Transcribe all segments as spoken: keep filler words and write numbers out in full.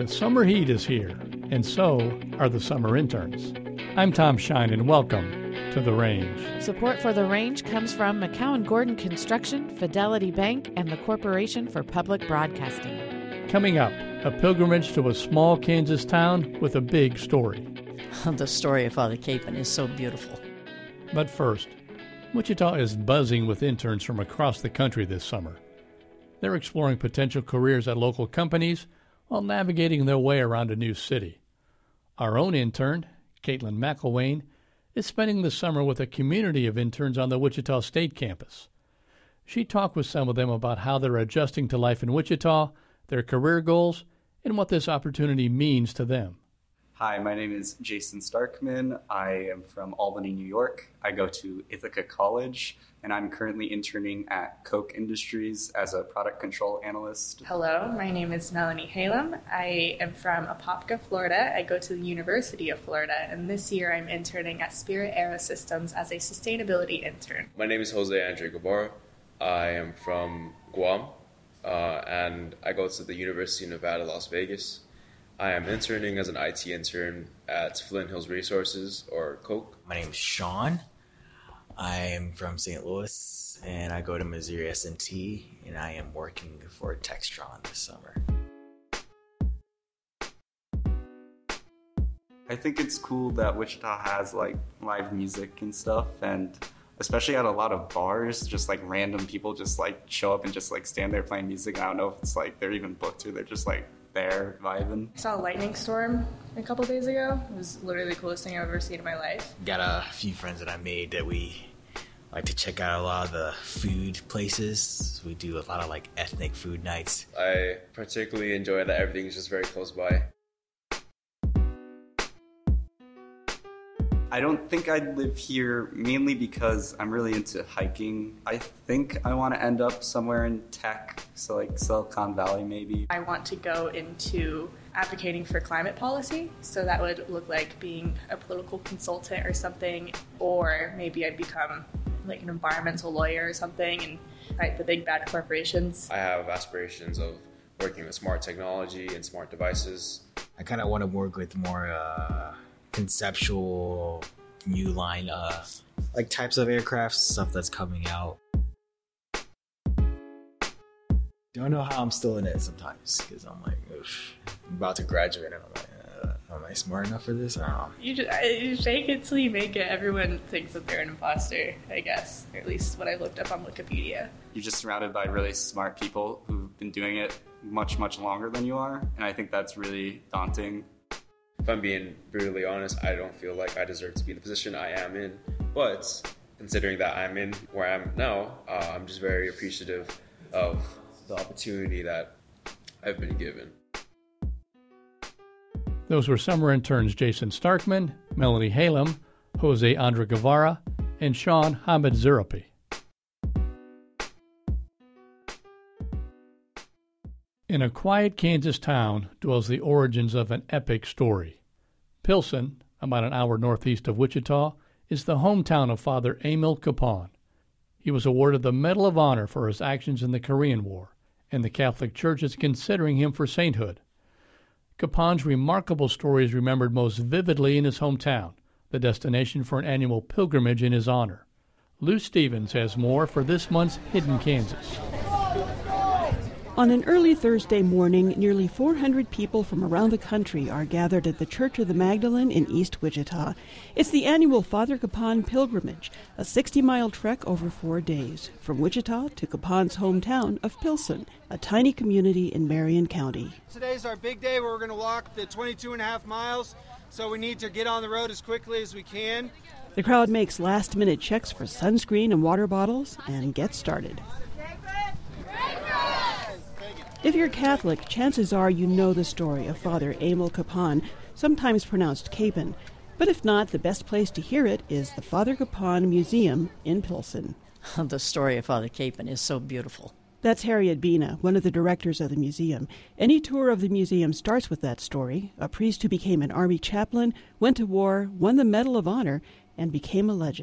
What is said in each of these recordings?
The summer heat is here, and so are the summer interns. I'm Tom Shine, and welcome to The Range. Support for The Range comes from McCowan Gordon Construction, Fidelity Bank, and the Corporation for Public Broadcasting. Coming up, a pilgrimage to a small Kansas town with a big story. The story of Father Capon is so beautiful. But first, Wichita is buzzing with interns from across the country this summer. They're exploring potential careers at local companies while navigating their way around a new city. Our own intern, Caitlin McElwain, is spending the summer with a community of interns on the Wichita State campus. She talked with some of them about how they're adjusting to life in Wichita, their career goals, and what this opportunity means to them. Hi, my name is Jason Starkman. I am from Albany, New York. I go to Ithaca College, and I'm currently interning at Koch Industries as a product control analyst. Hello, my name is Melanie Halem. I am from Apopka, Florida. I go to the University of Florida, and this year I'm interning at Spirit Aerosystems as a sustainability intern. My name is Jose Andre Guevara. I am from Guam, uh, and I go to the University of Nevada, Las Vegas. I am interning as an I T intern at Flint Hills Resources, or Koch. My name is Sean. I am from Saint Louis, and I go to Missouri S and T, and I am working for Textron this summer. I think it's cool that Wichita has like live music and stuff, and especially at a lot of bars, just like random people just like show up and just like stand there playing music. I don't know if it's like they're even booked or they're just like there vibing. I saw a lightning storm a couple days ago. It was literally the coolest thing I've ever seen in my life. Got a few friends that I made that we like to check out a lot of the food places. We do a lot of like ethnic food nights. I particularly enjoy that everything is just very close by. I don't think I'd live here mainly because I'm really into hiking. I think I want to end up somewhere in tech, so like Silicon Valley maybe. I want to go into advocating for climate policy, so that would look like being a political consultant or something, or maybe I'd become like an environmental lawyer or something and fight the big bad corporations. I have aspirations of working with smart technology and smart devices. I kind of want to work with more uh, conceptual, new line, uh, like types of aircraft, stuff that's coming out. Don't know how I'm still in it sometimes, because I'm like, oof, I'm about to graduate, and I'm like, uh, am I smart enough for this? I don't know. You just you fake it till you make it. Everyone thinks that they're an imposter, I guess, or at least what I looked up on Wikipedia. You're just surrounded by really smart people who've been doing it much, much longer than you are, and I think that's really daunting. If I'm being brutally honest, I don't feel like I deserve to be in the position I am in. But considering that I'm in where I am now, uh, I'm just very appreciative of the opportunity that I've been given. Those were summer interns Jason Starkman, Melanie Halem, Jose Andre Guevara, and Sean Hamid Zirapi. In a quiet Kansas town dwells the origins of an epic story. Pilsen, about an hour northeast of Wichita, is the hometown of Father Emil Capon. He was awarded the Medal of Honor for his actions in the Korean War, and the Catholic Church is considering him for sainthood. Capon's remarkable story is remembered most vividly in his hometown, the destination for an annual pilgrimage in his honor. Lou Stevens has more for this month's Hidden Kansas. On an early Thursday morning, nearly four hundred people from around the country are gathered at the Church of the Magdalene in East Wichita. It's the annual Father Capon pilgrimage, a sixty-mile trek over four days, from Wichita to Capon's hometown of Pilsen, a tiny community in Marion County. Today's our big day where we're going to walk the twenty-two and a half miles, so we need to get on the road as quickly as we can. The crowd makes last-minute checks for sunscreen and water bottles and gets started. If you're Catholic, chances are you know the story of Father Emil Capon, sometimes pronounced Capon. But if not, the best place to hear it is the Father Capon Museum in Pilsen. The story of Father Capon is so beautiful. That's Harriet Bina, one of the directors of the museum. Any tour of the museum starts with that story. A priest who became an army chaplain, went to war, won the Medal of Honor, and became a legend.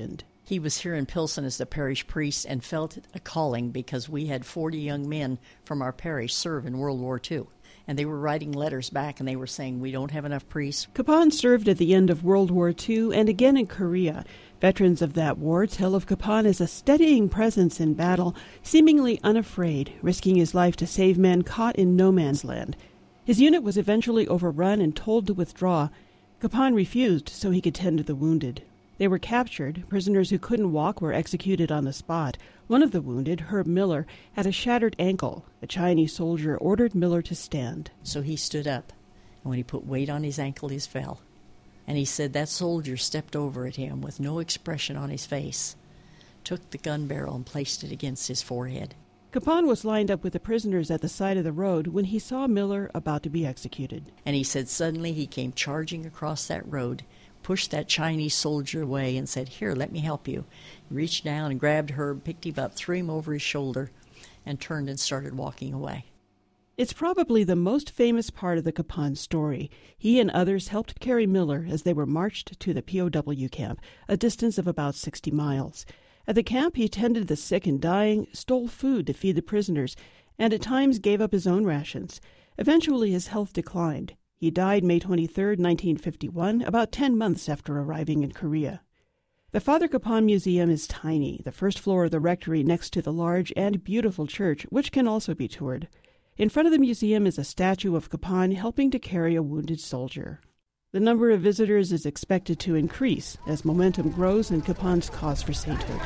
He was here in Pilsen as the parish priest and felt a calling because we had forty young men from our parish serve in World War Two. And they were writing letters back, and they were saying, we don't have enough priests. Capon served at the end of World War Two and again in Korea. Veterans of that war tell of Capon as a steadying presence in battle, seemingly unafraid, risking his life to save men caught in no man's land. His unit was eventually overrun and told to withdraw. Capon refused so he could tend to the wounded. They were captured. Prisoners who couldn't walk were executed on the spot. One of the wounded, Herb Miller, had a shattered ankle. A Chinese soldier ordered Miller to stand. So he stood up, and when he put weight on his ankle, he fell. And he said that soldier stepped over at him with no expression on his face, took the gun barrel and placed it against his forehead. Capon was lined up with the prisoners at the side of the road when he saw Miller about to be executed. And he said suddenly he came charging across that road, pushed that Chinese soldier away and said, here, let me help you. He reached down and grabbed Herb, picked him up, threw him over his shoulder, and turned and started walking away. It's probably the most famous part of the Capon story. He and others helped carry Miller as they were marched to the P O W camp, a distance of about sixty miles. At the camp, he tended the sick and dying, stole food to feed the prisoners, and at times gave up his own rations. Eventually, his health declined. He died May twenty-third, nineteen fifty-one, about ten months after arriving in Korea. The Father Capon Museum is tiny, the first floor of the rectory next to the large and beautiful church, which can also be toured. In front of the museum is a statue of Capon helping to carry a wounded soldier. The number of visitors is expected to increase as momentum grows in Capon's cause for sainthood.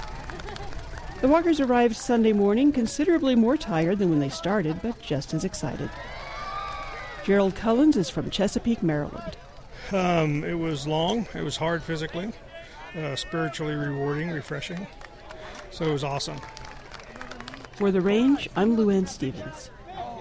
The walkers arrived Sunday morning considerably more tired than when they started, but just as excited. Gerald Cullens is from Chesapeake, Maryland. Um, it was long. It was hard physically, uh, spiritually rewarding, refreshing. So it was awesome. For The Range, I'm Luann Stevens.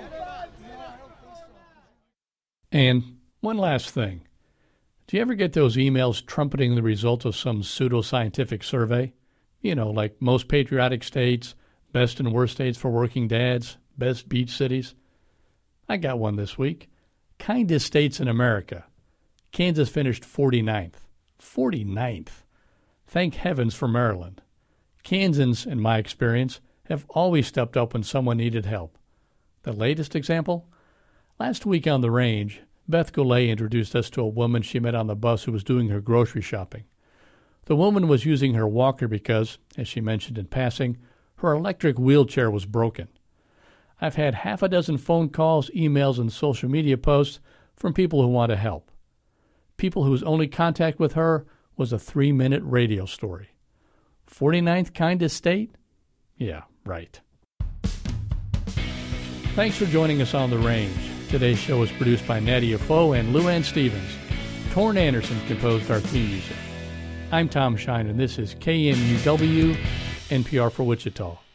And one last thing. Do you ever get those emails trumpeting the results of some pseudoscientific survey? You know, like most patriotic states, best and worst states for working dads, best beach cities. I got one this week. Kindest states in America. Kansas finished forty-ninth. forty-ninth. Thank heavens for Maryland. Kansans, in my experience, have always stepped up when someone needed help. The latest example? Last week on The Range, Beth Goulet introduced us to a woman she met on the bus who was doing her grocery shopping. The woman was using her walker because, as she mentioned in passing, her electric wheelchair was broken. I've had half a dozen phone calls, emails, and social media posts from people who want to help. People whose only contact with her was a three-minute radio story. forty-ninth kindest state? Yeah, right. Thanks for joining us on The Range. Today's show was produced by Nadia Foe and Luann Stevens. Torn Anderson composed our theme music. I'm Tom Shine, and this is K M U W, N P R for Wichita.